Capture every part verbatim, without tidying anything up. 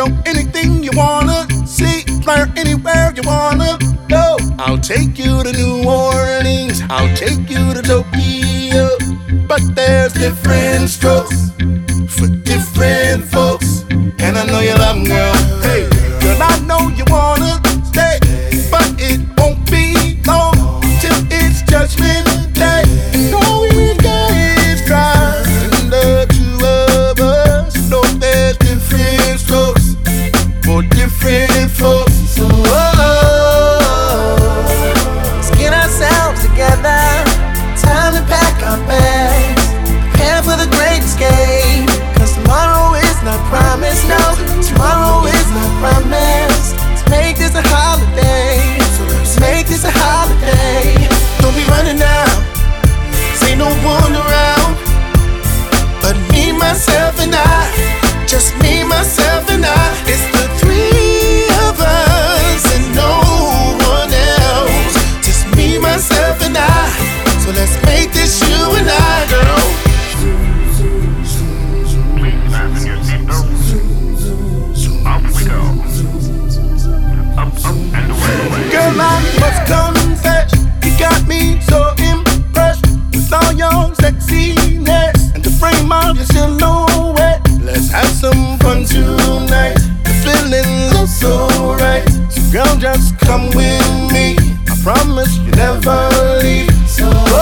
anything you wanna see, fly anywhere you wanna go. I'll take you to New Orleans, I'll take you to Tokyo. But there's different strokes for different folks, and I know you love them, girl. Hey, girl, I know you wanna stay, but it won't be long till it's Judgment Day. And all we got is dry, and the two of us know there's different strokes for different folks. So, oh, let's get ourselves together. Time to pack our bags, prepare for the great escape. Cause tomorrow is not promised, no, tomorrow is not promised. Let's make this a holiday, so let's make this a holiday. Don't be running now, say no one around, but me, myself and I, just me, myself and I. It's the three of us and no one else, just me, myself and I. So let's make this you and I, girl. Please fasten your seatbelts. Off we go. Up, up, and away, away. girl, I must confess, you got me so impressed with all your sexiness and the frame of your silhouette. Let's have some fun tonight. The feeling's oh so right. So girl, just come with me. I promise you never leave. So oh,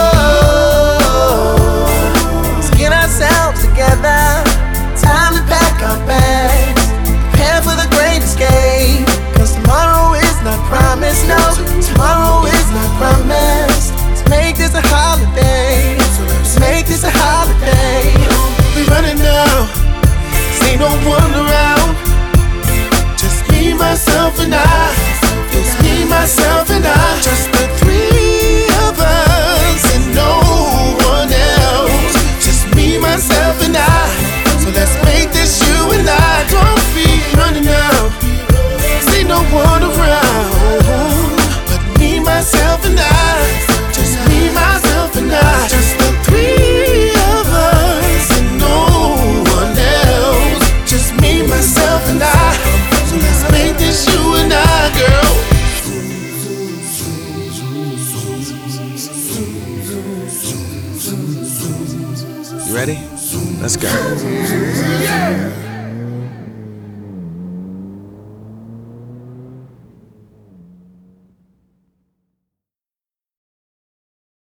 let's get ourselves together. Time to pack our bags, prepare for the great escape. Cause tomorrow is not promised, no, tomorrow is not promised. Let's make this a holiday, so let's make this a holiday. We running now, ain't no one around, just me, myself and I. It's me, myself and I, just the three of us and no one else, just me, myself and I. So let's make this you and I. Don't be running now, ain't no one around, but me, myself and I, just me, myself and I, just the three of us and no one else, just me, myself and I. So let's make this you and I, girl. You ready? Let's go.